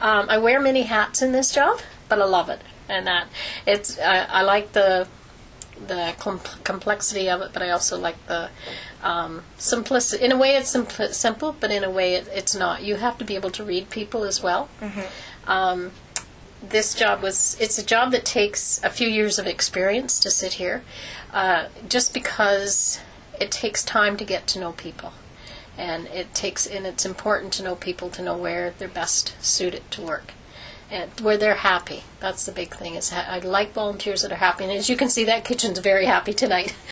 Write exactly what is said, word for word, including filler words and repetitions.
Um, I wear many hats in this job, but I love it, and that it's. I, I like the the com- complexity of it, but I also like the um, simplicity. In a way, it's simpl- simple, but in a way, it, it's not. You have to be able to read people as well. Mm-hmm. Um, this job was. It's a job that takes a few years of experience to sit here, uh, just because it takes time to get to know people. And it takes, and it's important to know people to know where they're best suited to work, and where they're happy. That's the big thing. Is ha- I like volunteers that are happy, and as you can see, that kitchen's very happy tonight.